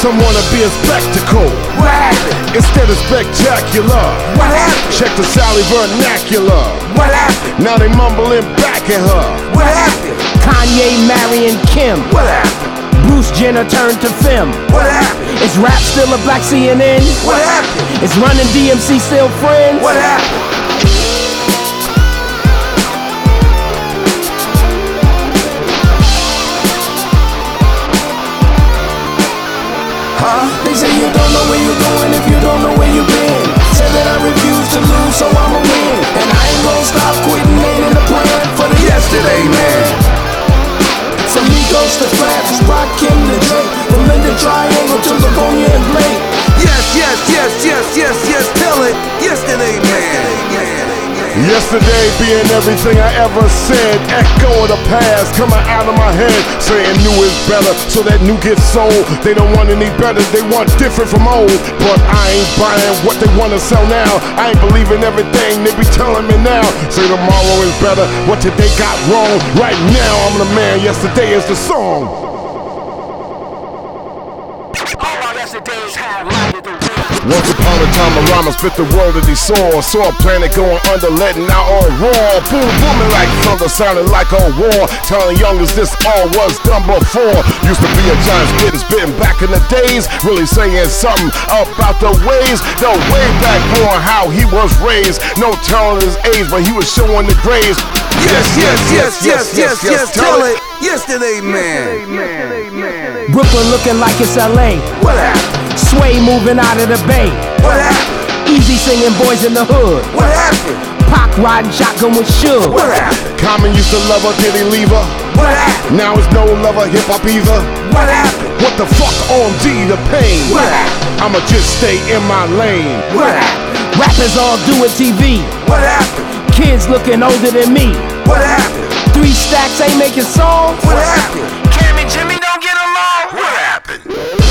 Some wanna be a spectacle. What happened? Instead of spectacular. What happened? Check the Sally vernacular. What happened? Now they mumbling back at her. What happened? Kanye marrying Kim. What happened? Bruce Jenner turned to Femme. What happened? Is rap still a black CNN? What happened? Is Running DMC still friends? What happened? They say you don't know where you're going if you don't know where you've been. Say that I refuse to lose, so I'ma win. And I ain't gonna stop quitting, ain't in the plan for the yesterday man. From Migos to Flaps, Rock, Kim to Drake, from Linda Triangle to Livonia and Blake. Yes, yes, yes, yes, yes, yes, tell it. Yesterday man. Yesterday being everything I ever said. Echo of the past coming out of my head. Saying new is better, so that new gets sold. They don't want any better, they want different from old. But I ain't buying what they wanna sell now. I ain't believing everything they be telling me now. Say tomorrow is better, what today got wrong. Right now I'm the man, yesterday is the song. Once upon a time a rhymer spit the world that he saw. Saw a planet going under, letting out all roar. Boom, booming like thunder, sounding like a war. Telling youngers this all was done before. Used to be a giant spitting back in the days. Really saying something about the ways. The way back on how he was raised. No telling his age, but he was showing the grades. Yes, yes, yes, yes, yes, yes, tell it. Yesterday man. Brooklyn looking like it's LA. What happened? Sway moving out of the Bay. What happened? Easy singing Boys in the Hood. What happened? Pac riding shotgun with Suge. What happened? Common used to love her, did he leave her? What happened? Now it's no lover, hip hop either. What happened? What the fuck on D the pain? What happened? I'ma just stay in my lane. What happened? Rappers all doing TV. What happened? Kids looking older than me. What happened? 3 stacks ain't making songs. What happened? Cam and Jimmy don't get along. What happened?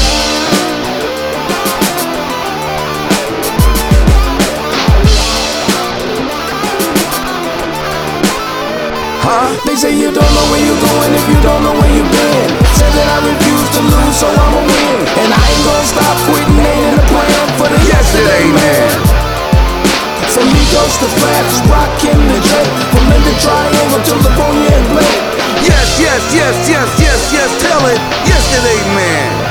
They say you don't know where you're going if you don't know where you've been. Say that I refuse to lose, so I'ma win. And I ain't gonna stop quitting, ain't in the plan for the yesterday man. From Migos to Flaps, Rock, Kim to Drake, from Linda Triangle to Livonia and Blake. Yes, yes, yes, yes, yes, yes, tell it. Yesterday man.